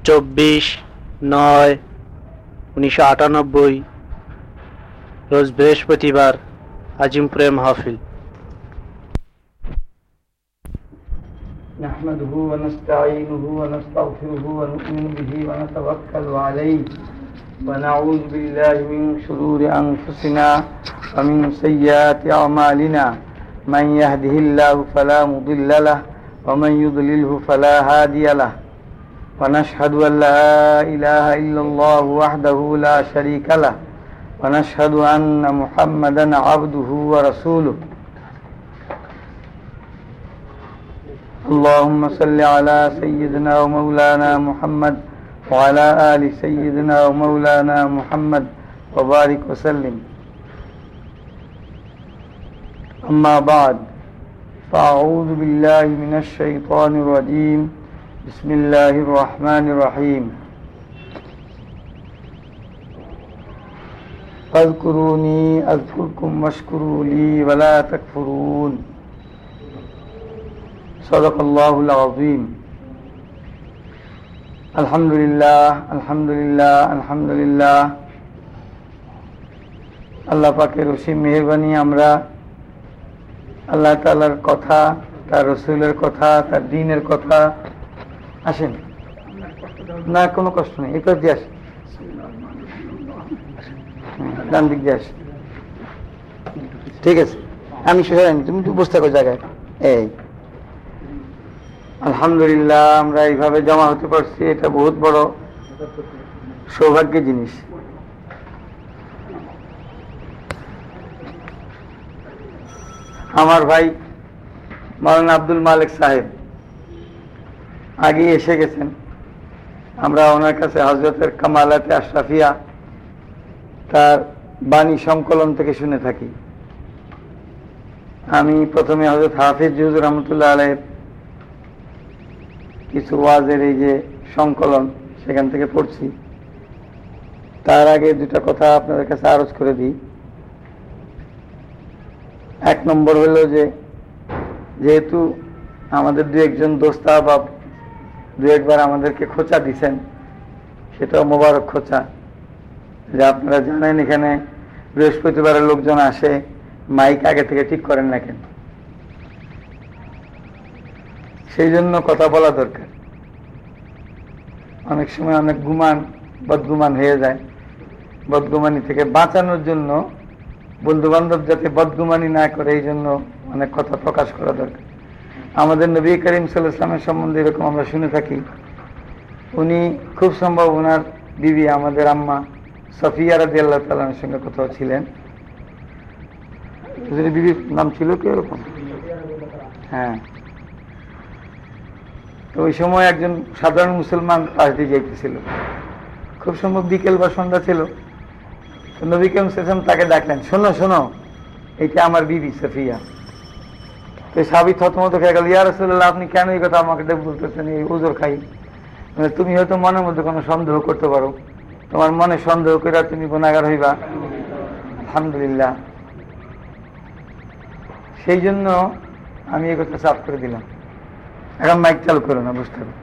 24/9/1998 রোজ বৃহস্পতিবার আজিমপুরে মাহফিল। نحمده ونستعينه ونستغفره ونؤمن به ونتوكل عليه ونعوذ بالله من شرور أنفسنا ومن سيئات أعمالنا من يهده الله فلا مضل له ومن يضلله فلا هادي له ونشهد أن لا إله إلا الله وحده لا شريك له ونشهد أن محمدا عبده ورسوله اللهم صل على سيدنا ومولانا محمد وعلى آل سيدنا ومولانا محمد وبارك وسلم. أما بعد فأعوذ بالله من الشيطان الرجيم بسم الله الرحمن الرحيم. فاذكروني أذكركم واشكروا لي ولا تكفرون. صدق الله العظيم. الحمد لله الحمد لله الحمد لله. আল্লাহ পাকের অসীম মেহেরবানি আমরা আল্লাহ তাআলার কথা, তার রাসূলের কথা, তার দ্বীনের কথা। আসেন না, কোনো কষ্ট নেই, এই পাশ দিয়ে আসেন, ডান দিক দিয়ে আসেন। ঠিক আছে, আমি সরাইনি, তুমি তো বসে থাকো জায়গায়। এই আলহামদুলিল্লাহ, আমরা এইভাবে জমা হতে পারছি, এটা বহুত বড় সৌভাগ্যের জিনিস। আমার ভাই মাওলানা আব্দুল মালিক সাহেব আগে এসে গেছেন। আমরা ওনার কাছে হযরতের কামালাতে আশরাফিয়া তার বাণী সংকলন থেকে শুনে থাকি। আমি প্রথমে হযরত হাফিজ হুজুর রহমতুল্লাহ আলাইহির কিছু ওয়াজের এই যে সংকলন, সেখান থেকে পড়ছি। তার আগে দুটা কথা আপনাদের কাছে আরজ করে দিই। এক নম্বর হলো যে যেহেতু আমাদের দু একজন দোস্তা বা দু একবার আমাদেরকে খোঁচা দিছেন, সেটাও মোবারক খোঁচা, যে আপনারা জানেন এখানে বৃহস্পতিবারের লোকজন আসে, মাইক আগে থেকে ঠিক করেন না কেন? সেই জন্য কথা বলা দরকার। অনেক সময় অনেক বদগুমান হয়ে যায়। বদগুমানি থেকে বাঁচানোর জন্য বন্ধু বান্ধব যাতে বদগুমানি না করে, এই জন্য অনেক কথা প্রকাশ করা দরকার। আমাদের নবী করিম সাল্লাল্লাহু আলাইহি ওয়াসাল্লামের সম্বন্ধে এরকম আমরা শুনে থাকি। উনি খুব সম্ভব ওনার বিবি আমাদের আম্মা সফিয়া রাদিয়াল্লাহু তাআলার সঙ্গে কোথাও ছিলেন। বিবির নাম ছিল কি এরকম? হ্যাঁ। তো ওই সময় একজন সাধারণ মুসলমান পাশ দিয়ে যাইতেছিল, খুব সম্ভব বিকেল বা সন্ধ্যা ছিল। নবী করিম সাল্লাল্লাহু আলাইহি ওয়াসাল্লাম তাকে ডাকলেন, শোনো শোনো, এটা আমার বিবি সফিয়া। তো সাহাবী থতমত খেয়ে গেল, ইয়া রাসূলুল্লাহ, আপনি কেন এই কথা আমাকে বলতেছেন? এই উযর খাই, তুমি হয়তো মনের মধ্যে কোনো সন্দেহ করতে পারো, তোমার মনে সন্দেহ করে তুমি গুনাহগার হইবা। আলহামদুলিল্লাহ, সেই জন্য আমি এই কথা সাফ করে দিলাম। এখন মাইক চালু করো না, বুঝতে হবে।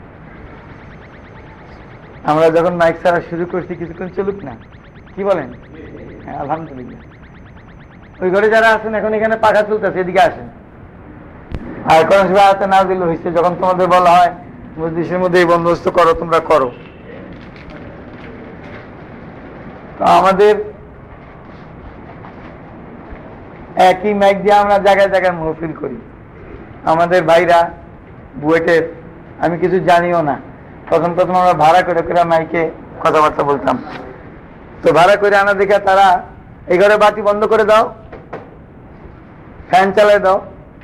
আমরা যখন মাইক ছাড়া শুরু করছি, কিছুক্ষণ চলুক না, কি বলেন? হ্যাঁ, আলহামদুলিল্লাহ। ওই ঘরে যারা আছেন, এখন এখানে পাখা চলতেছে, এদিকে আসেন। আর কোন সময় হাতে না দিলে হয়েছে, যখন তোমাদের বলা হয় মজলিসের মধ্যে এই বন্দোবস্ত করো, তোমরা করো। তো আমাদের একই মাইক দিয়ে আমরা জায়গায় জায়গায় মাহফিল করি। আমাদের ভাইরা বুয়েটের, আমি কিছু জানিও না, প্রথম আমরা ভাড়া করে মাইকে কথাবার্তা বলতাম। তো ভাড়া করে আনা দেখে তারা, এই ঘরে বাতি বন্ধ করে দাও, ফ্যান চালাই দাও।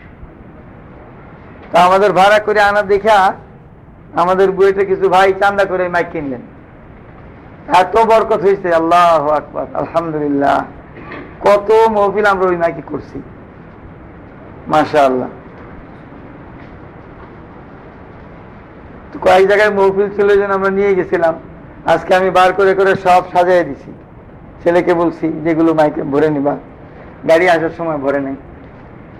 তো আমাদের ভাড়া করে আনা দেখা আমাদের বুয়েটে কিছু ভাই চান্দা করে মাইক কিনলেন। এত বরকত হয়েছে, আল্লাহু আকবার, আলহামদুলিল্লাহ। কত মাহফিল আমরা ওই মাইকে করছি, মাশাআল্লাহ। কয়েক জায়গায় মাহফিল ছিল, যেন আমরা নিয়ে গেছিলাম। আজকে আমি বার করে করে সব সাজাই দিছি। ছেলেকে বলছি যেগুলো মাইকে ভরে নিবা, গাড়ি আসার সময় ভরে নেই।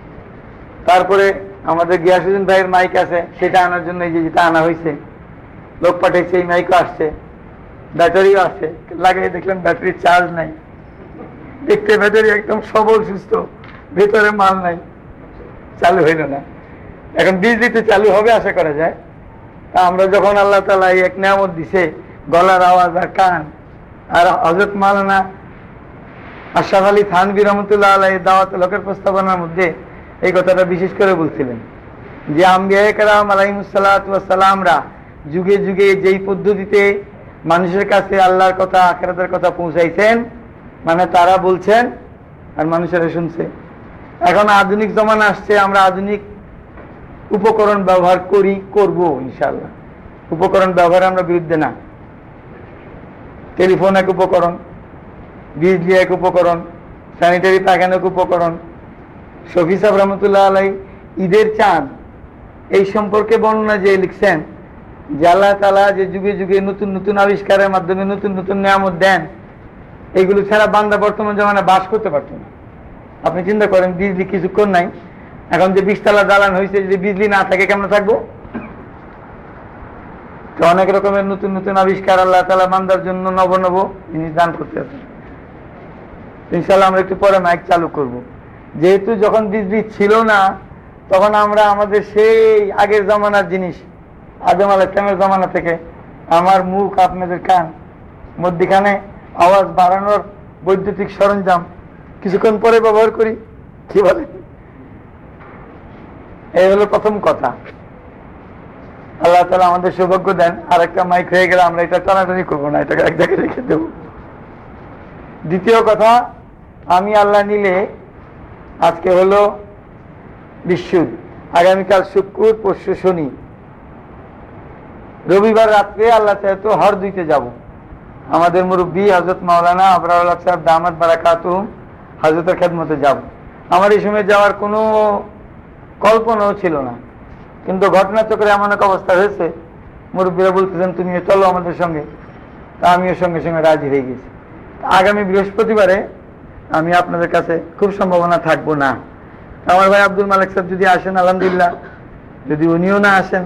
তারপরে আমাদের গিয়াসউদ্দিন ভাইয়ের মাইক আছে, সেটা আনার জন্য এই যে যেটা আনা হয়েছে, লোক পাঠাইছে, এই মাইকও আসছে, ব্যাটারিও আছে, লাগাই দেখলাম ব্যাটারি চার্জ নাই। দেখতে ব্যাটারি একদম সবল সুস্থ, ভেতরে মাল নাই, চালু হইল না। এখন বিজলিতে চালু হবে আশা করা যায়। তা আমরা যখন আল্লাহ তাআলা এই এক নিয়ামত দিছে, গলার আওয়াজ আর কান, আর হযরত মাওলানা আশরাফ আলী থানভী রহমতুল্লাহ আলাইহি দাওয়াতুল হকের প্রস্তাবনার মধ্যে এই কথাটা বিশেষ করে বলছিলেন যে আম্বিয়া কেরাম আলাইহিমুস সালাতু ওয়াস সালামরা যুগে যুগে যেই পদ্ধতিতে মানুষের কাছে আল্লাহর কথা, আখিরাতের কথা পৌঁছাইছেন, মানে তারা বলছেন আর মানুষেরা শুনছে। এখন আধুনিক জমানা আসছে, আমরা আধুনিক উপকরণ ব্যবহার করি, করব ইনশাআল্লাহ। উপকরণ ব্যবহারে আমরা বিরুদ্ধে না। টেলিফোন এক উপকরণ, বিজলি এক উপকরণ, স্যানিটারি প্যাকেন এক উপকরণ। শফি সাহেব রহমতুল্লাহ আলাই ঈদের চাঁদ এই সম্পর্কে বর্ণনা যে লিখছেন যে আল্লাহ তাআলা যে যুগে যুগে নতুন নতুন আবিষ্কারের মাধ্যমে নতুন নতুন নিয়ামত দেন, এইগুলো ছাড়া বান্দা বর্তমান জমানায় বাস করতে পারত না। আপনি চিন্তা করেন, বিজলি কিছুক্ষণ নাই, এখন যে 20 তলা দালান হয়েছে, যদি বিজলি না থাকে কেমন থাকবো? তো অনেক রকমের নতুন নতুন আবিষ্কার আল্লাহ তাআলা বান্দার জন্য নব নব জিনিস দান করতে আছে। ইনশাআল্লাহ আমরা একটু পরে মাইক চালু করব। যেহেতু যখন বিজলি ছিল না, তখন আমরা আমাদের সেই আগের জামানার জিনিস, আদম আলাইহিস সালামের জামানা থেকে আমার মুখ আপনাদের কান, মধ্যখানে আওয়াজ বাড়ানোর বৈদ্যুতিক সরঞ্জাম কিছুক্ষণ পরে ব্যবহার করি। কি বলেন? এই হলো প্রথম কথা। আল্লাহ তাআলা আমাদের সৌভাগ্য দেন, আর একটা মাইক হয়ে গেলে আমরা এটা টানাটানি করবো না, এটাকে এক জায়গায় রেখে দেবো। দ্বিতীয় কথা, আমি আল্লাহ নিলে আজকে হলো বিশুদ্ধ, আগামীকাল শুক্র, পরশু শনি, রবিবার রাত্রে আল্লাহ চাহে তো হর দুইতে যাব। আমাদের মুরব্বী হযরত মাওলানা আবরারুল হক সাহেব দামাত বারাকাতুহুম হযরতের খেদমতে যাব। আমার এই সময় যাওয়ার কোনো কল্পনাও ছিল না, কিন্তু ঘটনাচক্রে এমন এক অবস্থা হয়েছে, মুরব্বীরা বলতেছেন তুমি চলো আমাদের সঙ্গে। তা আমিও সঙ্গে সঙ্গে রাজি হয়ে গেছি। আগামী বৃহস্পতিবারে আমি আপনাদের কাছে খুব সম্ভাবনা থাকবো না। আমার ভাই আব্দুল মালিক সাহেব যদি আসেন আলহামদুলিল্লাহ, যদি উনিও না আসেন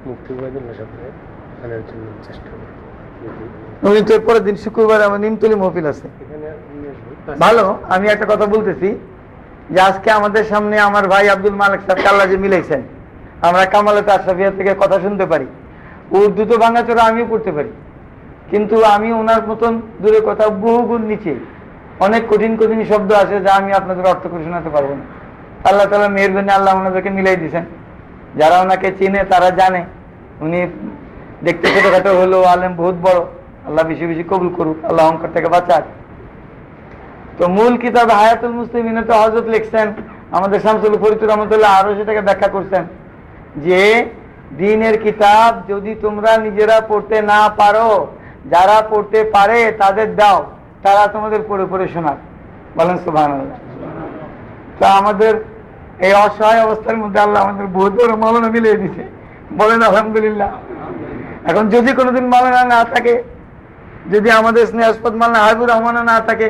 উনি তো পরের দিন শুক্রবার আমার নিমতলি মহফিল আছে। ভালো, আমি একটা কথা বলতেছি যে আজকে আমাদের সামনে আমার ভাই আব্দুল মালিক সাহেব আল্লাহ যে মিলাইছেন, আমরা কামালত আশরাফিয়া থেকে কথা শুনতে পারি, উর্দু তো ভাঙাচোরা আমিও পড়তে পারি, কিন্তু আমি ওনার মতন দূরে কথা বহুগুণ নিচে অনেক কঠিন কঠিন শব্দ আছে যা আমি আপনাদের অর্থ করে শোনাতে পারবো না। আল্লাহ তাআলা মেহেরবানি, আল্লাহ ওনাদেরকে মিলাই দিয়েছেন। যারা ওনাকে চিনে তারা জানে উনি দেখতে ছোটখাটো হলেও আলেম বহুত বড়। আল্লাহ বেশি বেশি কবুল করুক, আল্লাহ অহংকার থেকে বাঁচাক। তো মূল কিতাব হায়াতুল মুসলিমিনে তো হযরত লিখছেন, আমাদের শামসুল ফরিদ রহমতুল্লাহ আরো সেটাকে ব্যাখ্যা করছেন যে দ্বীনের কিতাব যদি তোমরা নিজেরা পড়তে না পারো, যারা পড়তে পারে তাদের দাও, তারা তোমাদের পড়ে পড়ে শোনাক। বলেন সুবহানাল্লাহ। তা আমাদের এই অসহায় অবস্থার মধ্যে আল্লাহ আমাদের বহুত বড় মাওলানা মিলিয়ে দিছে, বলেন আলহামদুলিল্লাহ। এখন যদি কোনোদিন মাওলানা না থাকে, যদি আমাদের স্নেহাস্পদ মাওলানা হাবিবুর রহমানও না থাকে,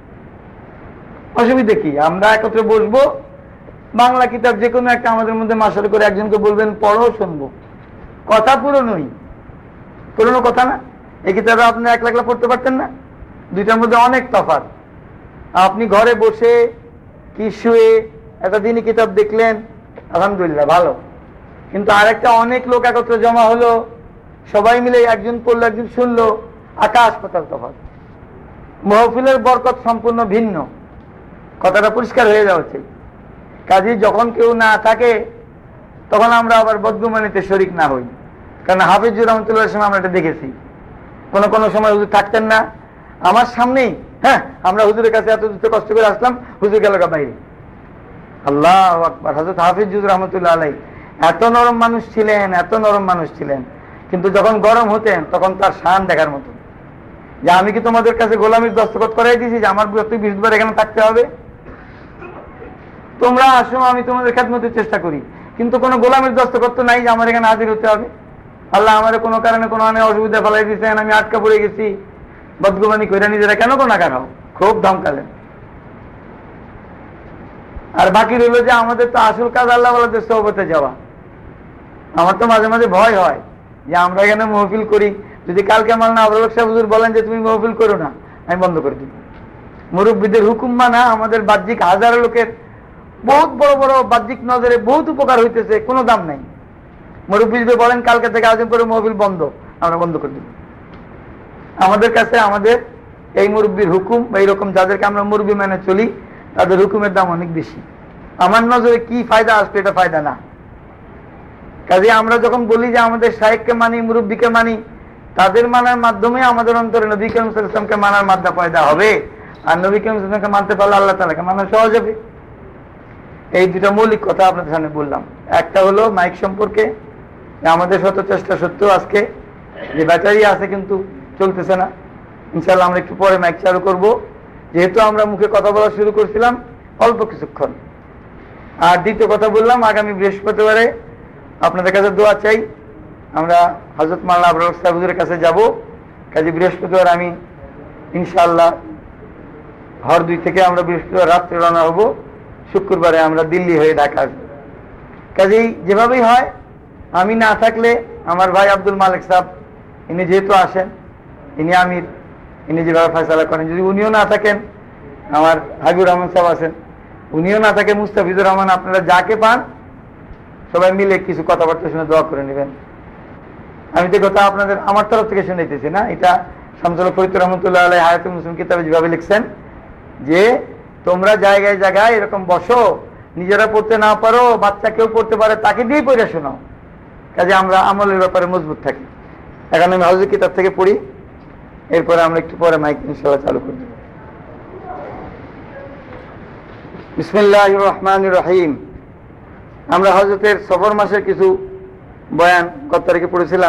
অসুবিধা কি? আমরা একত্রে বসবো, বাংলা কিতাব যে কোনো একটা আমাদের মধ্যে মাসাল করে একজনকে বলবেন পড়ো, শুনবো। কথা পুরনোই, পুরনো কথা না। এই কিতাবে আপনি একলা একলা পড়তে পারতেন না, দুইটার মধ্যে অনেক তফাৎ। আপনি ঘরে বসে কি শুয়ে একটা দিনই কিতাব দেখলেন, আলহামদুলিল্লাহ ভালো। কিন্তু আরেকটা অনেক লোক একত্রে জমা হলো, সবাই মিলে একজন পড়লো একজন শুনলো, আকাশ পাতাল তফাৎ। মাহফিলের বরকত সম্পূর্ণ ভিন্ন, কথাটা পরিষ্কার হয়ে যাওয়া উচিত। কাজে যখন কেউ না থাকে তখন আমরা আবার বদগুমানিতে শরিক না হই। কারণ হাফিজুর রহমতুল্লাহ সময় আমরা এটা দেখেছি, কোনো কোনো সময় হুজুর থাকতেন না আমার সামনেই, হ্যাঁ আমরা হুজুরের কাছে এত দূর কষ্ট করে আসলাম, হুজুর গেল বাইরে। আল্লাহু আকবার। হযরত হাফিজুর রহমতুল্লাহ আলাইহি এত নরম মানুষ ছিলেন, এত নরম মানুষ ছিলেন, কিন্তু যখন গরম হতেন তখন তার শান দেখার মতো। যে আমি কি তোমাদের কাছে গোলামির দস্তখত করাই দিয়েছি যে আমার প্রতি 20 বার এখানে থাকতে হবে? তোমরা আসো, আমি তোমাদের খেদমতের চেষ্টা করি, কিন্তু কোনো গোলামির দস্তখত তো নাই যে আমার এখানে হাজির হতে হবে। আল্লাহ আমার কোনো কারণে কোনো অসুবিধা ফেলাই দিয়েছেন, আমি আটকা পড়ে গেছি, বদগুমানি কইরা নিজেরা কেন কোনা কাটাও, খুব ধমকালেন। আর বাকি রইল যে আমাদের তো আসল কাজ আল্লাহ ওয়ালাদের সোহবতে যাওয়া। আমার তো মাঝে মাঝে ভয় হয় যে আমরা এখানে মাহফিল করি, যদি কালকে মাওলানা আবুল হক সাহেব হুজুর বলেন যে তুমি মাহফিল করো না, আমি বন্ধ করে দিব। মুরব্বীদের হুকুম মানা আমাদের বাহ্যিক হাজারো লোকের বহুত বড় বড় বাহ্যিক নজরে বহুত উপকার হইতেছে, কোনো দাম নাই। মুরব্বী যদি বলেন কালকে থেকে আয়োজন করে মাহফিল বন্ধ, আমরা বন্ধ করে দিব। আমাদের কাছে আমাদের এই মুরব্বীর হুকুম বা এইরকম যাদেরকে আমরা মুরব্বী মেনে চলি তাদের হুকুমের দাম অনেক বেশি। আমার নজরে কি ফায়দা আসবে এটা ফায়দা না। কাজে আমরা যখন বলি যে আমাদের শায়েখকে মানি, মুরব্বীকে মানি, তাদের মানার মাধ্যমে আমাদের অন্তরে নবী করিম সাল্লাল্লাহু আলাইহি ওয়াসাল্লামকে মানার মাদ্দা পয়দা হবে। আর নবী করিম সাল্লাল্লাহু আলাইহি ওয়াসাল্লামকে মানতে পারলে আল্লাহ তাআলাকে মানা সহজ হবে। এই দুটা মৌলিক কথা আপনাদের সামনে বললাম। একটা হলো মাইক সম্পর্কে, আমাদের শত চেষ্টা সত্ত্বেও আজকে যে ব্যাটারি আছে কিন্তু চলতেছে না। ইনশাআল্লাহ আমরা একটু পরে মাইক চালু করব, যেহেতু আমরা মুখে কথা বলা শুরু করছিলাম অল্প কিছুক্ষণ। আর দ্বিতীয় কথা বললাম, আগামী বৃহস্পতিবারে আপনাদের কাছে দোয়া চাই। আমরা হযরত মাওলানা আবুল হক সাহেব হুজুরের কাছে যাব। কাজে বৃহস্পতিবার আমি ইনশাআল্লাহ হরদুই থেকে আমরা বৃহস্পতিবার রাত্রে রওনা হব, শুক্রবারে আমরা দিল্লি হয়ে ঢাকা আসবো। কাজেই যেভাবেই হয়, আমি না থাকলে আমার ভাই আব্দুল মালিক সাহেব ইনি যেহেতু আসেন, ইনি আমির, ইনি যেভাবে ফয়সালা করেন, যদি উনিও না থাকেন আমার হাবিবুর রহমান সাহেব আছেন, উনিও না থাকে মুস্তাফিজুর রহমান, আপনারা যাকে পান সবাই মিলে কিছু কথাবার্তা শুনে দোয়া করে নেবেন। আমি তো কথা আপনাদের আমার তরফ থেকে শুনাইতেছি না, এটা শামসুল হক ফরিদ রহমতুল্লাহ আলাইহি হায়াতুল মুসলিম কিতাবে যেভাবে লিখছেন যে তোমরা জায়গায় জায়গায় এরকম বসো, নিজেরা পড়তে না পারো বাচ্চা কেউ পড়তে পারে তাকে দিয়ে পড়ে শোনাও। কাজে আমরা আমলের ব্যাপারে মজবুত থাকি। এখন আমি হাউজের কিতাব থেকে পড়ি, এরপরে আমরা একটু পরে মাইক ইনশাআল্লাহ চালু করি। বিসমিল্লাহির রহমানির রহিম। আমরা হযরতের সফর মাসের কিছু বয়ান গত তারিখে পড়েছিলাম।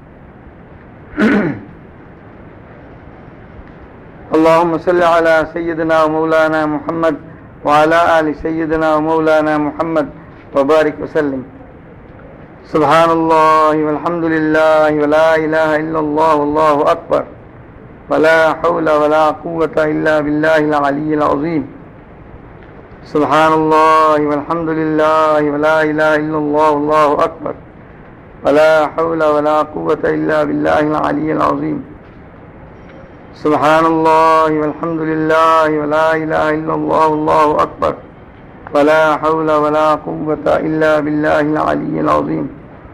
اللهم صل على سيدنا ومولانا محمد وعلى آل سيدنا ومولانا محمد وبارك وسلم. سبحان الله والحمد لله ولا إله إلا الله والله أكبر ولا حول ولا قوة إلا بالله العلي العظيم. سبحان الله والحمد لله ولا إله إلا الله والله أكبر ولا حول ولا قوة إلا بالله العلي العظيم. سبحان الله والحمد لله ولا إله إلا الله والله أكبر ولا حول ولا قوة إلا بالله العلي العظيم.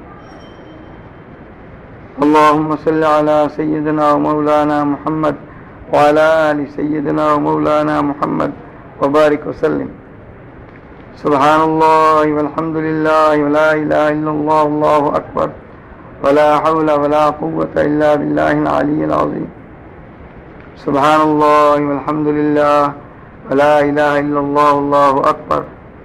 اللهم صل على سيدنا ومولانا محمد وعلى آل سيدنا ومولانا محمد وبارك وسلم. سبحان الله والحمد لله ولا إله إلا الله والله أكبر ولا حول ولا قوة إلا بالله العلي العظيم. سبحان الله والحمد لله ولا إله إلا الله والله أكبر.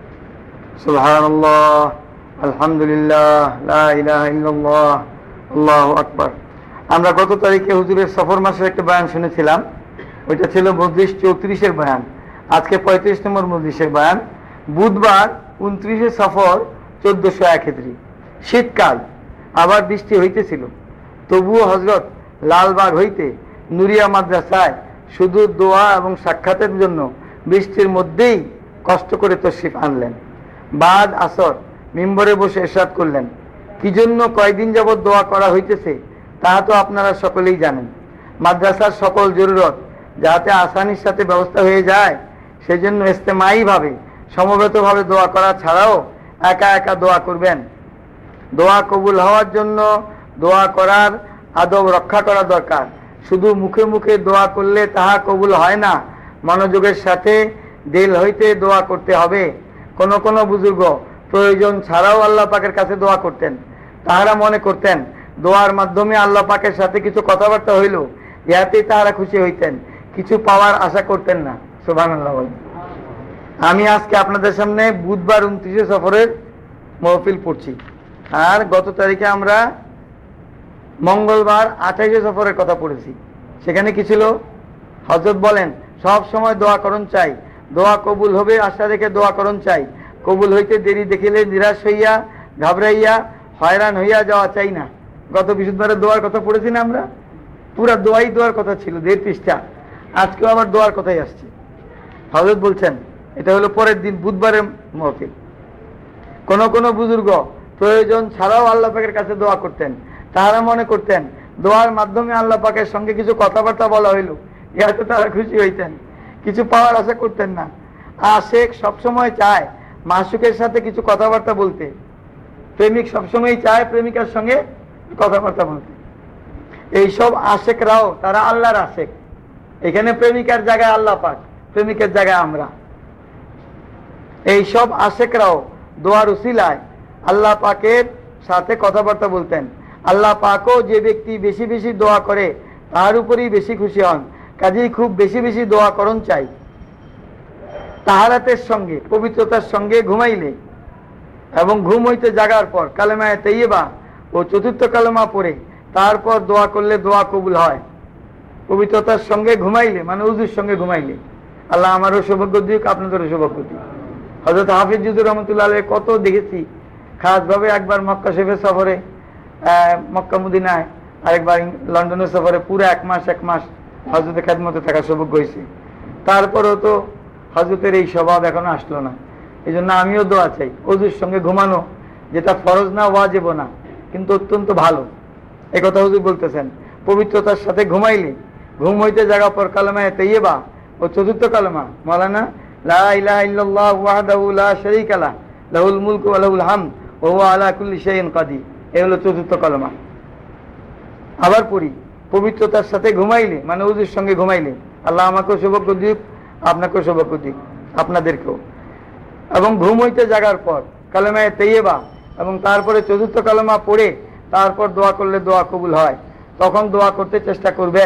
سبحان الله الحمد لله لا إله إلا الله আল্লাহু আকবার। আমরা গত তারিখে হুজুরের সফর মাসের একটা বয়ান শুনেছিলাম, ওইটা ছিল মজলিস 34-এর বয়ান। আজকে 35 নম্বর মজলিসের বয়ান। বুধবার 29শে সফর 1401 হিজরি, শীতকাল, আবার বৃষ্টি হইতেছিল। তবুও হযরত লালবাগ হইতে নুরিয়া মাদ্রাসায় শুধু দোয়া এবং সাক্ষাতের জন্য বৃষ্টির মধ্যেই কষ্ট করে তশরিফ আনলেন। বাদ আসর মিম্বরে বসে ইরশাদ করলেন, কি জন্য কয়দিন যাবৎ দোয়া করা হইতেছে তাহা তো আপনারা সকলেই জানেন। মাদ্রাসার সকল জরুরত যাতে আসানির সাথে ব্যবস্থা হয়ে যায়, সেজন্য ইজতেমাঈভাবে সমবেতভাবে দোয়া করা ছাড়াও একা একা দোয়া করবেন। দোয়া কবুল হওয়ার জন্য দোয়া করার আদব রক্ষা করা দরকার। শুধু মুখে মুখে দোয়া করলে তাহা কবুল হয় না, মনোযোগের সাথে দিল হইতে দোয়া করতে হবে। কোন কোন বুজুর্গ প্রয়োজন ছাড়াও আল্লাহ পাকের কাছে দোয়া করতেন। তাহারা মনে করতেন দোয়ার মাধ্যমে আল্লাহ পাকের সাথে কিছু কথাবার্তা হইল, ইহাতেই তাহারা খুশি হইতেন, কিছু পাওয়ার আশা করতেন না। সুবহানাল্লাহ। আমি আজকে আপনাদের সামনে বুধবার 29শে সফরের মাহফিল পড়ছি, আর গত তারিখে আমরা মঙ্গলবার 28শে সফরের কথা পড়েছি। সেখানে কি ছিল? হযরত বলেন সব সময় দোয়া করণ চাই, দোয়া কবুল হবে আশা রেখে দোয়া করণ চাই, কবুল হইতে দেরি দেখিলে নিরাশ হইয়া ঘাবড়াইয়া হয়রান হইয়া যাওয়া চাই না। গত বৃহস্পতিবারে দোয়ার কথা পড়েছি না আমরা, পুরা দোয়ার কথা ছিল 1.5 পৃষ্ঠা। আজকেও আবার দোয়ার কথাই আসছে। হযরত বলছেন এটা হলো পরের দিন বুধবারের মাহফিল। কোন কোন বুজুর্গ প্রয়োজন ছাড়াও আল্লাহ পাকের কাছে দোয়া করতেন। তারা মনে করতেন দোয়ার মাধ্যমে আল্লাহ পাকের সঙ্গে কিছু কথাবার্তা বলা হইল, ইহাতে তারা খুশি হইতেন, কিছু পাওয়ার আশা করতেন না। আশেক সবসময় চায় মাসুকের সাথে কিছু কথাবার্তা বলতে, প্রেমিক সবসময় চায় প্রেমিকার সঙ্গে কথাবার্তা বলতে। এইসব আশেকরাও তারা আল্লাহর আশেক। এখানে প্রেমিকার জায়গায় আল্লাহ পাক, প্রেমিকের জায়গায় আমরা। এইসব আশেকরাও দোয়ার উসিলায় আল্লাহ পাকের সাথে কথাবার্তা বলতেন। আল্লাহ পাকও যে ব্যক্তি বেশি বেশি দোয়া করে তার উপরেই বেশি খুশি হন। কাজেই খুব বেশি বেশি দোয়া করণ চাই। তাহারাতের সঙ্গে, পবিত্রতার সঙ্গে ঘুমাইলে এবং ঘুম হইতে জাগার পর কালেমায়ে তাইয়্যিবা ও চতুর্থ কালেমা পড়ে তারপর দোয়া করলে দোয়া কবুল হয়। পবিত্রতার সঙ্গে ঘুমাইলে মানে উযুর সঙ্গে ঘুমাইলে। আল্লাহ আমারও সৌভাগ্য দিক, আপনাদেরও সৌভাগ্য দিক। হযরত হাফিজ জুদুর রহমতুল্লাহ আলাইহি কত দেখেছি, খাসভাবে একবার মক্কা শরীফের সফরে, মক্কা মদিনায়, আরেকবার লন্ডনের সফরে পুরো এক মাস হযরতের খেদমতে থাকার সৌভাগ্য হয়েছে। তারপরেও তো হযরতের এই স্বভাব এখনো আসলো না। এই জন্য আমিও দোয়া চাই ওযুর সঙ্গে ঘুমানো, যেটা ফরজ না, ওয়াজিব না, কিন্তু অত্যন্ত ভালো। একথা হুজুর বলতেছেন, পবিত্রতার সাথে ঘুমাইলে ঘুম হইতে জাগার পর কালেমায়ে তাইয়্যিবা ও চতুর্থ কালেমা মাওলানা লা ইলাহা ইল্লাল্লাহু ওয়াহদাহু লা শারীকা লাহু লাহুল মুলকু ওয়া লাহুল হামদ ওয়া হুয়া আলা কুল্লি শাইইন কাদির, এই হলো চতুর্থ কালেমা। আবার পড়ি, পবিত্রতার সাথে ঘুমাইলে মানে ওযুর সঙ্গে ঘুমাইলে। আল্লাহ আমাকেও সৌভাগ্য দিক, আপনাকেও সৌভাগ্য দিক, আপনাদেরকেও। এবং ঘুম হইতে জাগার পর কালেমায়ে তাইয়্যিবা এবং তারপরে চতুর্থ কালেমা পড়ে তারপর দোয়া করলে দোয়া কবুল হয়। তখন দোয়া করতে চেষ্টা করবেন।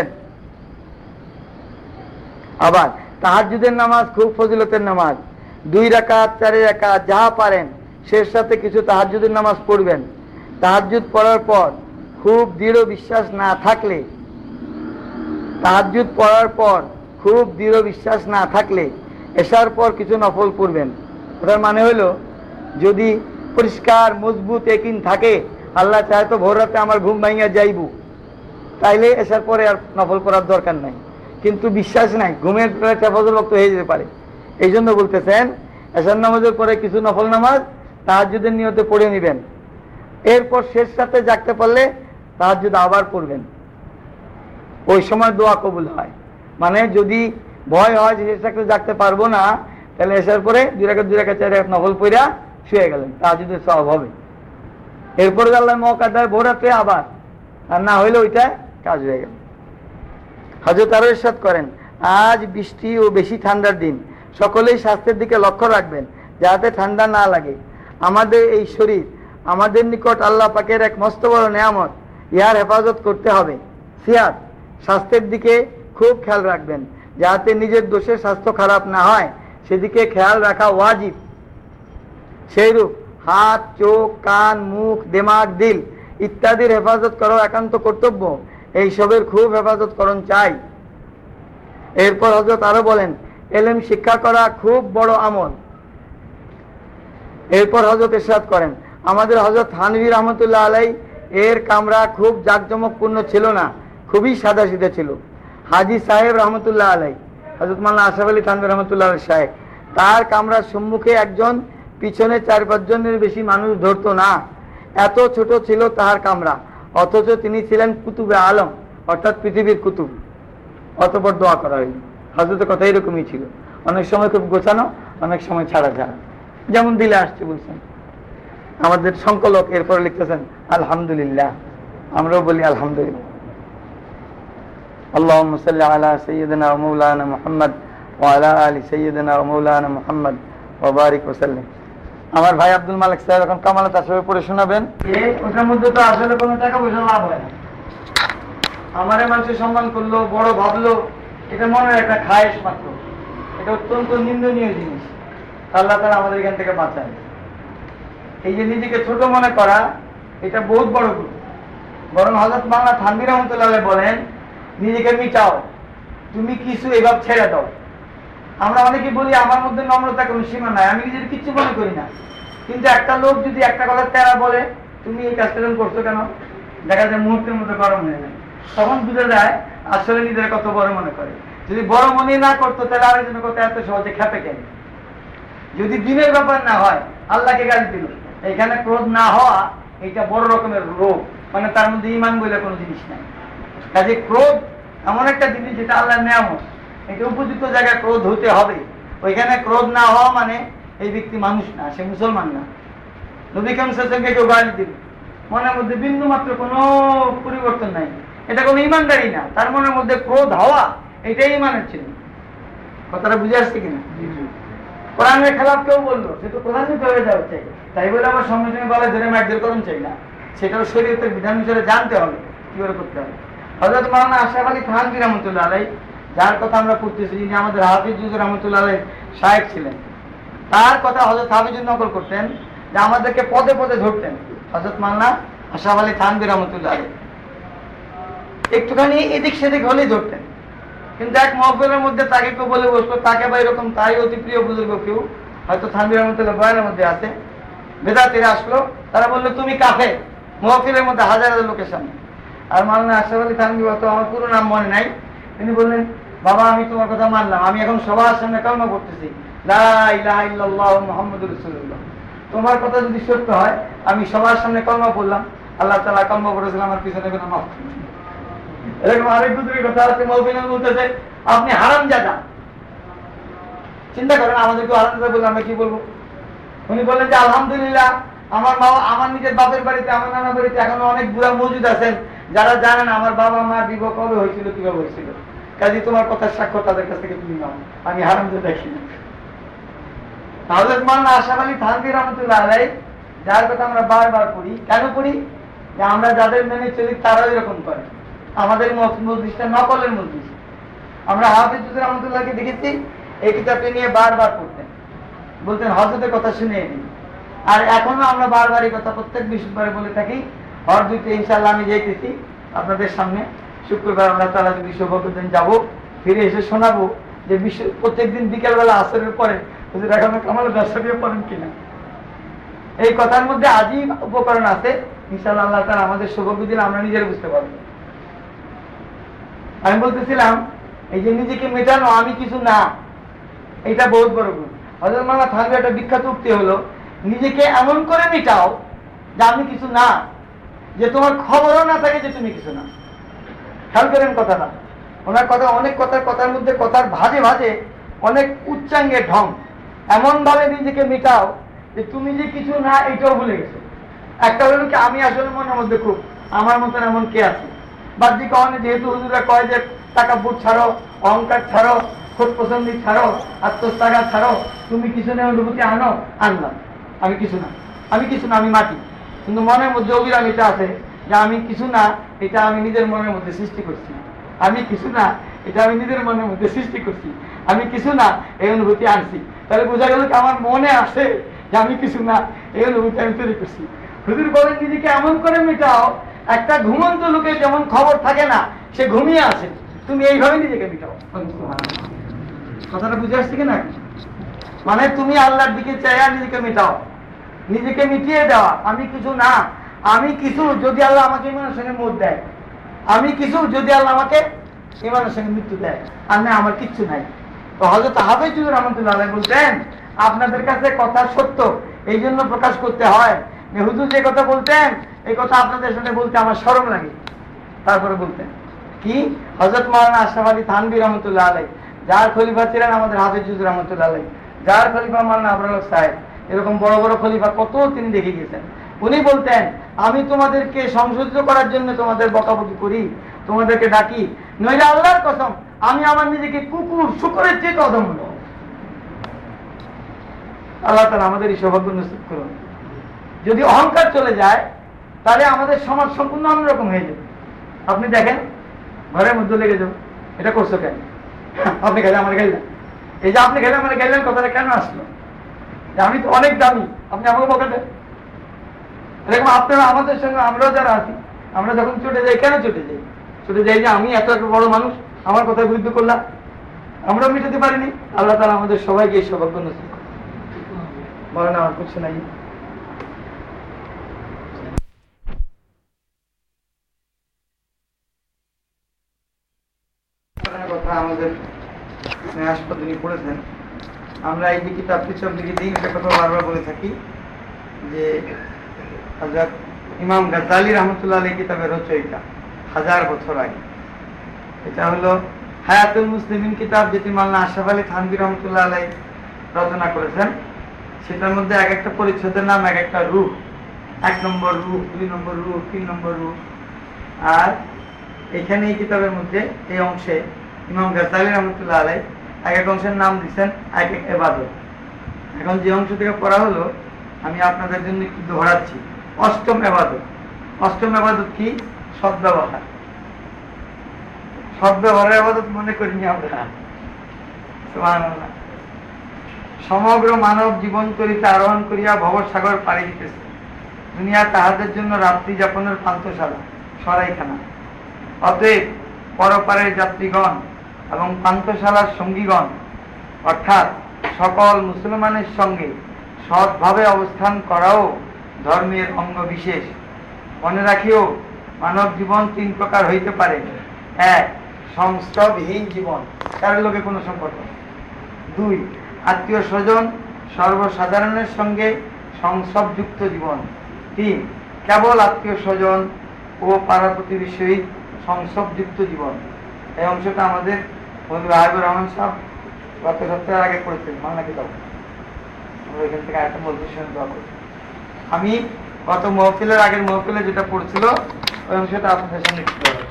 আবার তাহাজ্জুদের নামাজ খুব ফজিলতের নামাজ। 2 রাকাত 4 রাকাত যাহা পারেন শেষ সাথে কিছু তাহাজ্জুদের নামাজ পড়বেন। তাহাজ্জুদ পড়ার পর খুব দৃঢ় বিশ্বাস না থাকলে, তাহাজ্জুদ পড়ার পর খুব দৃঢ় বিশ্বাস না থাকলে এশার পর কিছু নফল পড়বেন। ওটার মানে হলো, যদি পরিষ্কার মজবুত ইয়াকিন থাকে আল্লাহ চায় তো ভোর রাতে আমার ঘুম ভাঙিয়া যাইব, তাইলে এশার পরে আর নফল করার দরকার নাই। কিন্তু বিশ্বাস নাই, ঘুমের ফজর ওয়াক্ত হয়ে যেতে পারে। এই জন্য বলতেছেন এশার নামাজের পরে কিছু নফল নামাজ তাহাজ্জুদের নিয়তে পড়ে নেবেন। এরপর শেষ রাতে জাগতে পারলে তাহাজ্জুদ আবার পড়বেন। ওই সময় দোয়া কবুল হয়। মানে যদি ভয় হয় যে শেষ রাতে জাগতে পারবো না, তাহলে এশার পরে 2 রাকাত 4 রাকাত নফল পড়া শুয়ে গেলেন, তাহাজ্জুদের সওয়াব হবে। এরপরে আল্লাহ মওকা দেয় ভোর রাতে আবার, আর না হইলে ওইটা কাজ হয়ে গেল। হযরত আরো ইরশাদ করেন, আজ বৃষ্টি ও বেশি ঠান্ডার দিন, সকলেই স্বাস্থ্যের দিকে লক্ষ্য রাখবেন যাতে ঠান্ডা না লাগে। আমাদের এই শরীর আমাদের নিকট আল্লাহ পাকের এক মস্ত বড় নেয়ামত, ইহার হেফাজত করতে হবে। সিয়াত, স্বাস্থ্যের দিকে খুব খেয়াল রাখবেন যাতে নিজের দোষে স্বাস্থ্য খারাপ না হয়, সেদিকে খেয়াল রাখা ওয়াজিব। সেইরূপ হাত, চোখ, কান, মুখ, দিমাগ, দিল ইত্যাদির হেফাজত করা একান্ত কর্তব্য। এইসবের খুব হেফাজত করণ চাই। এরপর হযরত আরো বলেন, ইলম শিক্ষা করা খুব বড় আমল। এরপর হযরত ইরশাদ করেন, আমাদের হযরত থানভী রহমতুল্লাহ আলাইহি এর কামরা খুব জাঁকজমকপূর্ণ ছিল না, খুবই সাদাসিধে ছিল। হাজী সাহেব রহমতুল্লাহ আলাইহি, হযরত মাওলানা আশরাফ আলী থানভী রহমতুল্লাহ আলাইহি সাহেব, তার কামরার সম্মুখে একজন, পিছনে 4-5 জনের বেশি মানুষ ধরতো না, এত ছোট ছিল তাহার কামরা। অথচ তিনি ছিলেন কুতুবে আলম, অর্থাৎ পৃথিবীর কুতুব। অতঃপর দোয়া করা হইল। হযরতের কথা এরকমই ছিল, অনেক সময় খুব গোছানো, অনেক সময় ছাড়া ছাড়া, যেমন দিলে আসছে বলছেন। আমাদের সংকলক এরপরে লিখতেছেন আলহামদুলিল্লাহ, আমরাও বলি আলহামদুলিল্লাহ। আল্লাহুম্মা সাল্লি আলা সাইয়্যিদিনা ওয়া মাওলানা মুহাম্মদ ওয়া আলা আলি সাইয়্যিদিনা ওয়া মাওলানা মুহাম্মদ ওয়া বারিক ওয়া সাল্লিম। আমার ভাই আব্দুল মালিক সাহেব এখন কামালে তাসবিহ পড়ে শোনাবেন। ওটার মধ্যে তো আসলে কোনো টাকা পয়সা লাভ হয় না। আমারে মানুষের সম্মান করলো, বড় ভাবলো, এটা মনের একটা খায়েশ মাত্র। এটা অত্যন্ত নিন্দনীয় জিনিস। আল্লাহ তাআলা আমাদের এখান থেকে বাঁচায়। এই যে নিজেকে ছোট মনে করা, এটা বহুত বড় গুণ। বরং হযরত মাওলানা থানভী রহমতুল্লাহ আলাইহি বলেন, নিজেকে মিটাও, তুমি কিছু এভাবে ছেড়ে দাও। আমরা অনেকে বলি আমার মধ্যে নম্রতা কোনো সীমা নাই, আমি নিজের কিচ্ছু মনে করি না। কিন্তু একটা লোক যদি একটা কথা তেরা বলে, তুমি এই কাজটা করছো কেন, দেখা যায় মুহূর্তের মধ্যে গরম হয়ে যায়। তখন বুঝে যায় আসলে নিজের কত বড় মনে করে। যদি বড় মনে না করতো তাহলে আরেকজনের কথা এত সহজে খেপে কেন। যদি দিনের ব্যাপার না হয়, আল্লাহকে গালি দিল, এখানে ক্রোধ না হওয়া এটা বড় রকমের রোগ, মানে তার মধ্যে ঈমান বলে কোনো জিনিস নাই। কাজে ক্রোধ এমন একটা জিনিস যেটা আল্লাহর নিয়ামত, এটা উপযুক্ত জায়গায় ক্রোধ হতে হবে। ওইখানে ক্রোধ না হওয়া মানে এই ব্যক্তি মানুষ না, সে মুসলমান না। নবী কারীম সাল্লাল্লাহু আলাইহি ওয়াসাল্লামকে কেউ গালি দিল, মনের মধ্যে বিন্দু মাত্র কোনো পরিবর্তন নাই, এটা কোনো ইমানদারি না। তার মনের মধ্যে ক্রোধ হওয়া এটাই ইমানের চিহ্ন। কথাটা বুঝে আসছে কিনা? কোরআনের খেলাফ কেউ বললো, সে তো প্রধানিত হয়ে যাওয়া চাই, তাই বলে আমার সঙ্গে সঙ্গে বলা ধরে মারধর করুন চাই না, সেটাও শরীয়তের বিধান হিসেবে জানতে হবে কি করে করতে হবে। হযরত মাওলানা আশরাফ আলী থানভী রাহমাতুল্লাহ আলাইহি, যার কথা আমরা পড়তেছি, যিনি আমাদের হাফিজ হুজুর রাহমাতুল্লাহ আলাইহি শায়েখ ছিলেন, তার কথা হযরত হাফিজ নকল করতেন যে আমাদেরকে পদে পদে ধরতেন। হযরত মাওলানা আশরাফ আলী থানভী রাহমাতুল্লাহ আলাইহি একটুখানি এদিক সেদিক হলেই ধরতেন, কিন্তু এক মহফিলের মধ্যে তাকে কেউ বলে বসলো, তাকে বা এরকম তাই অতি প্রিয় বুজুর্গ কেউ হয়তো থানভী রাহমাতুল্লাহ বয়ানের মধ্যে আছে, বেদাতিরা আসলো, তারা বললো তুমি কাফের, মহফিলের মধ্যে হাজার হাজার লোকের সামনে। আর মাওলানা আশরাফ আলী থানভী, অত আমার পুরো নাম মনে নাই, তিনি বললেন, বাবা আমি তোমার কথা মানলাম, আমি এখন সবার সামনে কালমা পড়তেছি, লা ইলাহা ইল্লাল্লাহ মুহাম্মাদুর রাসূলুল্লাহ। তোমার কথা যদি সত্য হয়, আমি সবার সামনে কালমা পড়লাম, আল্লাহ তাআলা কালমা পড়েছিল আমার পিছনে কোনো মাফ। এরকম আরেক বুজুর্গের কথা আছে, মহফিলে বলতেছে আপনি হারামজাদা। চিন্তা করেন, আমাদেরকে হারামজাদা বললে আমরা কি বলবো? উনি বললেন যে আলহামদুলিল্লাহ আমার মা, আমার নিজের বাপের বাড়িতে, আমার নানা বাড়িতে এখনো অনেক বুড়া মজুদ আছেন যারা জানেন আমার বাবা মা বিবাহ কবে হয়েছিল, কিভাবে হয়েছিল, কাজে তোমার কথার সাক্ষ্য তাদের কাছ থেকে তুমি নাও, আমি হারামজাদা দেখি। হযরত মাওলানা আশরাফ আলী থানভী রাহমাতুল্লাহ আলাইহি, যার কথা আমরা বারবার পড়ি, কেন পড়ি? যে আমরা যাদের মেনে চলি তারাও এরকম করে, আমাদের মজলিসটা নকলের মজলিস। আমরা হাফিজ হুজুর রাহমাতুল্লাহকে দেখেছি এই কিতাবটি নিয়ে বারবার পড়তেন, বলতেন হযরতের কথা শুনে নিন। আর এখনো আমরা বারবার এই কথা প্রত্যেক বৃহস্পতিবারে বলে থাকি, হর দুইতে ইনশাআল্লাহ আমি যাইতেছি আপনাদের সামনে, শুক্রবার আমরা তারা যদি সৌভাগ্য দিন যাবো, ফিরে এসে শোনাবো যে প্রত্যেকদিন বিকেলবেলা আসরের পরে হুজুর এখনো কামাল ব্যবসা দিয়ে পড়েন কিনা। এই কথার মধ্যে আজীব উপকরণ আছে, ইনশাআল্লাহ আল্লাহ তাআলা আমাদের সৌভাগ্য দিন আমরা নিজেরা বুঝতে পারবো। আমি বলতেছিলাম এই যে নিজেকে মেটানো আমি কিছু না, এটা বহুত বড় গুণ। হযরত মাওলানা থানভী একটা বিখ্যাত উক্তি হলো, নিজেকে এমন করে মেটাও যে আমি কিছু না, যে তোমার খবরও না থাকে যে তুমি কিছু না। খেয়াল করেন কথাটা, ওনার কথা, অনেক কথার মধ্যে কথার ভাজে ভাজে অনেক উচ্চাঙ্গের ঢং, এমন ভাবে নিজেকে মেটাও যে তুমি যে কিছু না এটাও ভুলে গেছো। একটা হলো কি, আমি আসলে মনের মধ্যে খুব, আমার মতন এমন কে আছে, বাহ্যিক কারণে যেহেতু হুজুরা কয় যে টাকা বুট ছাড়ো, অহংকার ছাড়ো, খুব পছন্দ ছাড়ো, আত্মস্থাগা ছাড়ো, তুমি কিছু না অনুভূতি আনো, আনলাম, আমি কিছু না, আমি কিছু না, আমি মাটি। কিন্তু মনের মধ্যে অবিরাম এটা আছে যে আমি কিছু না, এটা আমি নিজের মনের মধ্যে সৃষ্টি করছি, আমি কিছু না, এটা আমি নিজের মনের মধ্যে সৃষ্টি করছি, আমি কিছু না, এই অনুভূতি আনছি। তাহলে বোঝা গেল কি আমার মনে আসে যে আমি কিছু না, এই অনুভূতি আমি তৈরি করছি। হুজুর বলেন নিজেকে এমন করে মেটাও, একটা ঘুমন্ত লোকের যেমন খবর থাকে না, সে ঘুমিয়ে আছে, তুমি এইভাবে নিজেকে মেটাও। কথাটা বুঝে আসছে কিনা? মানে তুমি আল্লাহর দিকে চাইয়া নিজেকে মেটাও, নিজেকে মিটিয়ে দেওয়া, আমি কিছু না, আমি কিছু যদি আল্লাহ আমাকে ইমানের সঙ্গে মত দেয়, আমি কিছু যদি আল্লাহ আমাকে ইমানের সঙ্গে মৃত্যু দেয়, আর না আমার কিচ্ছু নাই। তো হযরত হাফিজ হুজুর রাহমাতুল্লাহ আলাইহি বলতেন, আপনাদের কাছে কথা সত্য এই জন্য প্রকাশ করতে হয় যে হুজুর যে কথা বলতেন এই কথা আপনাদের সামনে বলতে আমার শরম লাগে। তারপরে বলতেন কি, হযরত মাওলানা আশরাফ আলী থানভী রাহমাতুল্লাহ আলাইহি, যার খলিফা ছিলেন আমাদের হাফিজ হুজুর রাহমাতুল্লাহ আলাইহি, যার খলিফা মাওলানা আবরার সাহেব, এরকম বড় বড় খলিফা কত তিনি দেখে গেছেন। উনি বলতেন, আমি তোমাদেরকে সংশোধিত করার জন্য তোমাদের বকাবকি করি, তোমাদেরকে ডাকি, নইলে আল্লাহর কসম আমি আমার নিজেকে কুকুর শুকরের চেয়ে অধম। আল্লাহ তাআলা আমাদের এই সৌভাগ্য নসিব করুন। যদি অহংকার চলে যায় তাহলে আমাদের সমাজ সম্পূর্ণ অন্যরকম হয়ে যাবে। আপনি দেখেন ঘরের মধ্যে লেগে যাবে, এটা করছো কেন, আপনি খেলে আমার গেলেন, এই যে আপনি খেলে আমার গেলেন কথাটা কেন আসলো, যে আমি তো অনেক দামি, আপনি আমাকে বকা দেন। এরকম আপনারা আমাদের সঙ্গে, আমরাও যারা আছি, আমরা যখন চটে যাই, কেন চটে যাই? চটে যাই যে আমি এত একটা বড় মানুষ, আমার কথার বিরুদ্ধে করলাম, আমরা মেটাতে পারিনি। আল্লাহ তাআলা আমাদের সবাইকে এই সৌভাগ্য নসিব করুন। বলেন আমার কিছু নাই। কথা আমাদের হাসপাতালে পড়েছেন, আমরা এই যে কিতাব কিতাব লিখে দিই, একটা কথা বারবার বলে থাকি যে হযরত ইমাম গাজ্জালী রহমতুল্লাহ আলাইহি কিতাবের রচয়িতা, 1000 বছর আগে। এটা হলো হায়াতুল মুসলিমিন কিতাব, যেটি মাওলানা আশরাফ আলী থানভী রহমতুল্লাহ আলাইহি রচনা করেছেন। সেটার মধ্যে এক একটা পরিচ্ছদের নাম এক একটা রূহ। 1 নম্বর রূহ, 2 নম্বর রূহ, 3 নম্বর রূহ। আর এখানে এই কিতাবের মধ্যে এই অংশে ইমাম গাজ্জালী রহমতুল্লাহ আলাইহি এক এক অংশের নাম দিচ্ছেন এক এক ইবাদত। এখন যে অংশ থেকে পড়া হলো আমি আপনাদের জন্য একটু দোহরাচ্ছি। অষ্টম ইবাদত। অষ্টম ইবাদত কি? সদ্ব্যবহার। সদ্ব্যবহারের ইবাদত মনে করিনি আমরা। সুবহানাল্লাহ। সমগ্র মানব জীবন করিতে আরোহণ করিয়া ভবসাগর পাড়ি দিতেছে। দুনিয়া তাহাদের জন্য রাত্রি যাপনের পান্থশালা, সরাইখানা। অতএব পরপারের যাত্রীগণ এবং পান্থশালার সঙ্গীগণ অর্থাৎ সকল মুসলমানের সঙ্গে সৎভাবে অবস্থান করাও ধর্মের অঙ্গ বিশেষ। মনে রাখিও, মানব জীবন 3 প্রকার হইতে পারে। 1, সংস্রবহীন জীবন, কারোর লোকে কোনো সম্পর্ক নেই। 2, আত্মীয় স্বজন সর্বসাধারণের সঙ্গে সংসবযুক্ত জীবন। 3, কেবল আত্মীয় স্বজন ও পাড়া প্রতিবেশীর সংসবযুক্ত জীবন। এই অংশটা আমাদের বন্ধু হাবিবুর রহমান সাহেব গত সপ্তাহের আগে পড়েছেন, মানা কিতাব। আমরা এখান থেকে একটা মজলিস শুনে দোয়া করছি। আমি গত মহফিলের আগের মহফিলে যেটা পড়ছিল ওই অংশটা আপনাদের সামনে তুলে ধরছি।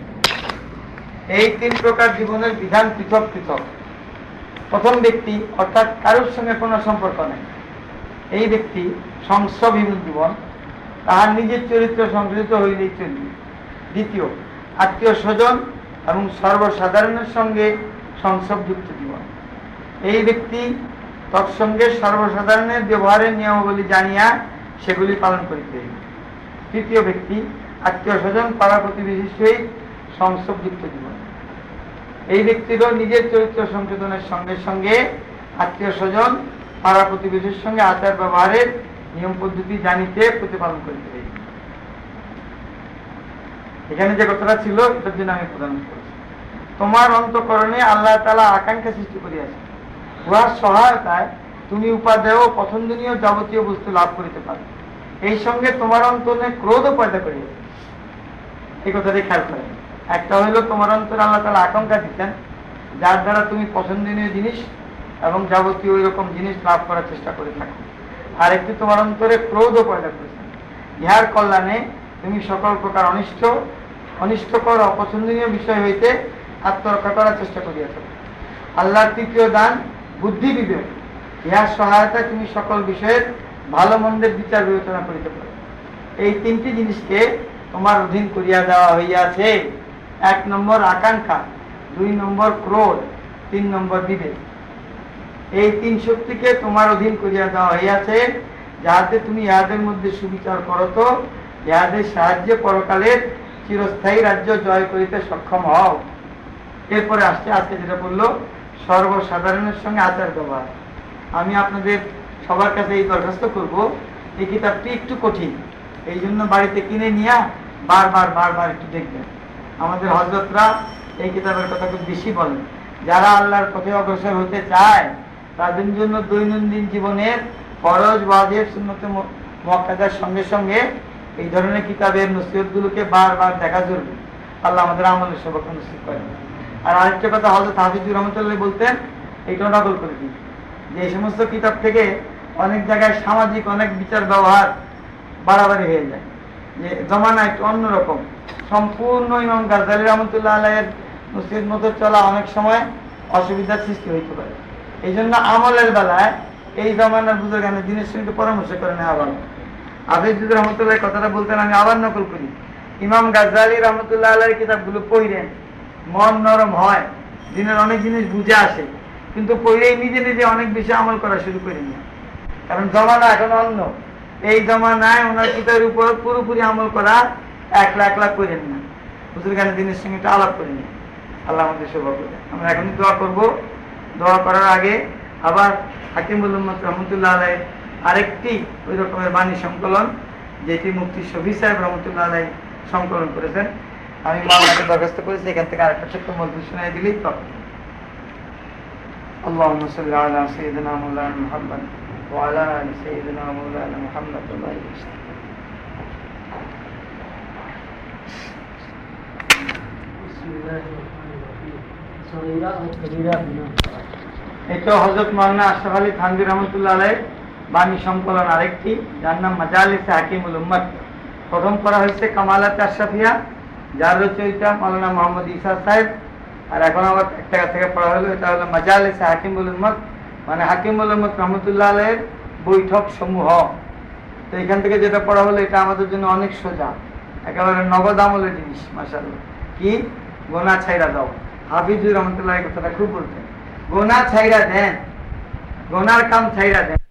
এই 3 প্রকার জীবনের বিধান পৃথক পৃথক। প্রথম ব্যক্তি অর্থাৎ কারোর সঙ্গে কোনো সম্পর্ক নেই, এই ব্যক্তি সংস্রবহীন জীবন, তাহার নিজের চরিত্র সংশোধিত হইলেই চলবে। দ্বিতীয়, আত্মীয় স্বজন এবং সর্বসাধারণের সঙ্গে সংসবযুক্ত জীবন। এই ব্যক্তি তৎসঙ্গে সর্বসাধারণের ব্যবহারের নিয়মাবলী জানিয়া সেগুলি পালন করিতে হইবে। তৃতীয় ব্যক্তি, আত্মীয় স্বজন পাড়া প্রতিবেশীর সহিত সংসবযুক্ত জীবন। এই ব্যক্তিরও নিজের চরিত্র সংশোধনের সঙ্গে সঙ্গে আত্মীয় স্বজন পাড়া প্রতিবেশীর সঙ্গে আচার ব্যবহারের নিয়ম পদ্ধতি জানিতে প্রতিপালন করিতে হইবে। এখানে যে কথাটা ছিল এটার জন্য আমি প্রদান করেছি। তোমার অন্তঃকরণে আল্লাহ তাআলা আকাঙ্ক্ষা সৃষ্টি করিয়াছেন, উহার সহায়তায় তুমি উপাদেয় ও পছন্দনীয় যাবতীয় বস্তু লাভ করিতে পারো। এই সঙ্গে তোমার অন্তরে ক্রোধ পয়দা করিয়াছে। এই কথাটি খেয়াল করেন। একটা হইল তোমার অন্তরে আল্লাহ তাআলা আকাঙ্ক্ষা দিচ্ছেন, যার দ্বারা তুমি পছন্দনীয় জিনিস এবং যাবতীয় ওই রকম জিনিস লাভ করার চেষ্টা করে থাকো। আর একটি তোমার অন্তরে ক্রোধ পয়দা করেছেন, ইহার কল্যাণে তুমি সকল প্রকার অনিষ্টকর অপছন্দনীয় বিষয় হইতে আত্মরক্ষা করার চেষ্টা করিয়াছ। আল্লাহর তৃতীয় দান বুদ্ধি বিবেক, ইহার সহায়তায় তুমি সকল বিষয়ের ভালো মন্দের বিচার বিবেচনা করিতে পারো। এই 3টি জিনিসকে তোমার অধীন করিয়া দেওয়া হইয়াছে। 1 নম্বর আকাঙ্ক্ষা, 2 নম্বর ক্রোধ, 3 নম্বর বিবেক। এই 3 শক্তিকে তোমার অধীন করিয়া দেওয়া হইয়াছে, যাহাতে তুমি ইহাদের মধ্যে সুবিচার করত, ইহাদের সাহায্যে পরকালের চিরস্থায়ী রাজ্য জয় করিতে সক্ষম হও। এরপরে আসছে আজকে যেটা বললো সর্বসাধারণের সঙ্গে আচার ব্যবহার। আমি আপনাদের সবার কাছে এই দরখাস্ত করব, এই কিতাবটি একটু কঠিন, এই জন্য বাড়িতে কিনে নিয়ে বারবার একটু দেখবেন। আমাদের হযরতরা এই কিতাবের কথা খুব বেশি বলেন। যারা আল্লাহর পথে অগ্রসর হতে চায় তাদের জন্য দৈনন্দিন জীবনের ফরজ ওয়াজিব সুন্নতে মুআক্কাদার সঙ্গে সঙ্গে এই ধরনের কিতাবের নসিহতগুলোকে বারবার দেখা জরুরি। আল্লাহ আমাদের আমলের সবক নসিব করেন। আর আরেকটা কথা হযরত হাফিজুর রহমতুল্লাহ বলতেন, এইটা নকল করে দিই, যে এই সমস্ত কিতাব থেকে অনেক জায়গায় সামাজিক অনেক বিচার ব্যবহার বাড়াবাড়ি হয়ে যায়, যে জমানা একটু অন্যরকম। সম্পূর্ণ ইমাম গাজ্জালী রহমতুল্লাহ আলাইহির নসিহত মতো চলা অনেক সময় অসুবিধার সৃষ্টি হইতে পারে। এই জন্য আমলের বেলায় এই জমানার বুজুর্গানের দিনের সঙ্গে পরামর্শ করে নেওয়া ভালো। হাফিজুর রহমতুল্লাহ কথাটা বলতেন, আমি আবার নকল করি, ইমাম গাজ্জালী রহমতুল্লাহ আলাইহির কিতাবগুলো পড়েন, মন নরম হয়, দিনের অনেক জিনিস বুঝে আসে, কিন্তু পড়েই নিজে নিজে অনেক বেশি আমল করা শুরু করে নিয়ে। কারণ জমানা এখন অন্য। এই জমানায় ওনার কিতাবের উপর পুরোপুরি আমল করা একলা করেন না, বুজুর্গানের দিনের সঙ্গে একটু আলাপ করে নিয়ে। আল্লাহ আমাদের সৌভাগ্য দেন। আমরা এখনই দোয়া করব। দোয়া করার আগে আবার হাকিমুল উম্মত রহমতুল্লাহ আলাইহি আরেকটি ওই রকমের বাণী সংকলন, যেটি মুফতি শফি সাহেব রহমতুল্লাহ আলাইহি সংকলন করেছেন, আমি মাওলানাকে দরখাস্ত করেছি এখান থেকে আরেকটা ছোট্ট মজলিস শোনাই দিলেই তো। আল্লাহুম্মা সাল্লি আলা সাইয়্যিদিনা মুহাম্মদ ওয়া আলা আলি সাইয়্যিদিনা মাওলানা মুহাম্মদ। এটা হযরত মাওলানা আশরাফ আলী থানভী রহমাতুল্লাহ আলাইহির বাণী সংকলন আরেকটি, যার নাম মাজালিস হাকিমুল উম্মত। প্রথম করা হয়েছে কামালাত আশরাফিয়া, যার রচয়িতা মাওলানা মোহাম্মদ ঈসা সাহেব। আর এখন আবার একটা থেকে পড়া হলো, এটা হলো মাজালিস হাকিমুল উম্মত, মানে হাকিমুল উম্মত রহমতুল্লাহ আলাইহির বৈঠক সমূহ। তো এখান থেকে যেটা পড়া হলো, এটা আমাদের জন্য অনেক সোজা, একেবারে নগদ আমলের জিনিস। মাশাআল্লাহ, কি গোনা ছাইরা দাও। হাফিজুর রহমতুল্লাহ এই কথাটা খুব বলতেন, গোনা ছাইরা দেন, গোনার কাম ছাইরা দেন।